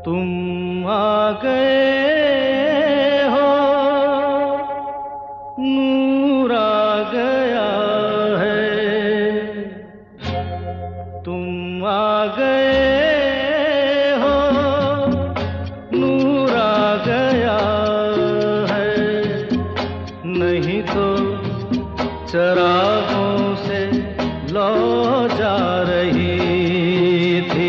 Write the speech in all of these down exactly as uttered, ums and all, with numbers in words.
तुम आ गए हो, नूर आ गया है। तुम आ गए हो, नूर आ गया है। नहीं तो चरागों से लौ जा रही थी।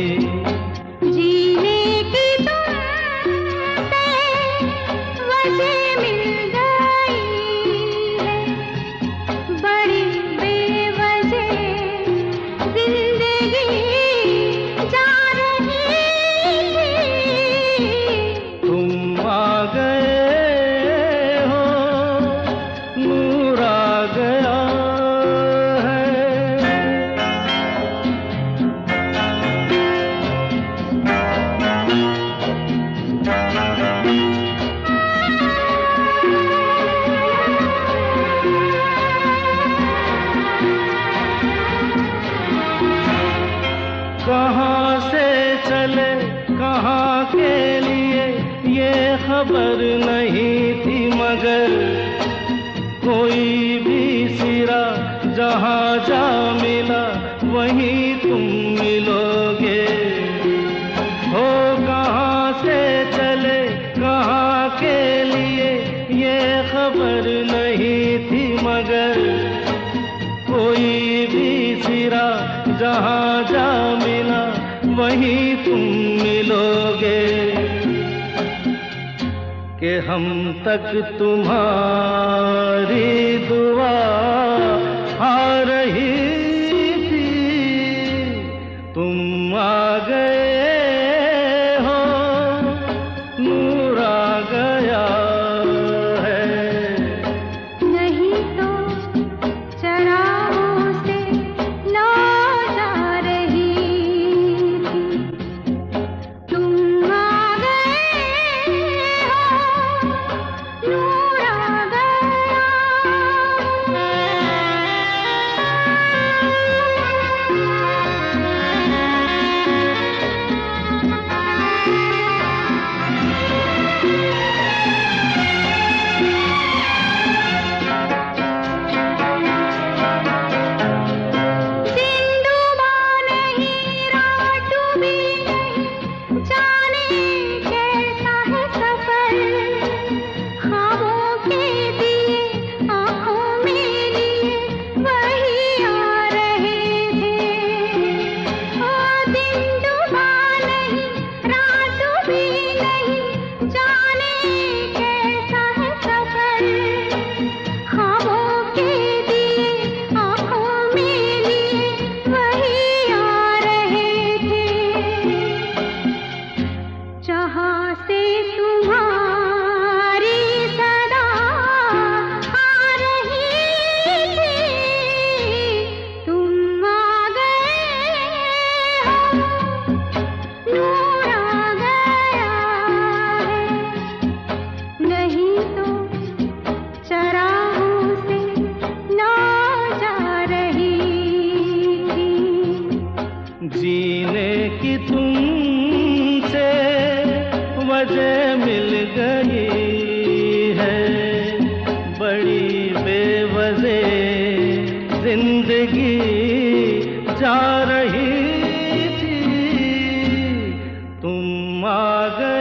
कहाँ से चले कहाँ के लिए ये खबर नहीं थी, मगर कोई भी सिरा जहाँ जा मिला वहीं तुम मिलोगे। हो कहाँ से चले कहाँ के लिए ये खबर नहीं थी, मगर कोई भी सिरा जहाँ जा मिला वहीं तुम मिलोगे। कि हम तक तुम्हारी दुआ आ रही थी। तुम आ गए हो, नूर आ गया है। नहीं तो चरागों से लौ जा रही थी। तुम आ गए हो, नूर आ गया। जहाँ से तुम्हारी सदा आ रही थी। तुम आ गए हो, नूर आ गया है। नहीं तो चरागों से लौ जा रही थी। जीने की तुमसे वजह मिल गई है, बड़ी बेवजह जिंदगी जा रही थी। तुम आ गए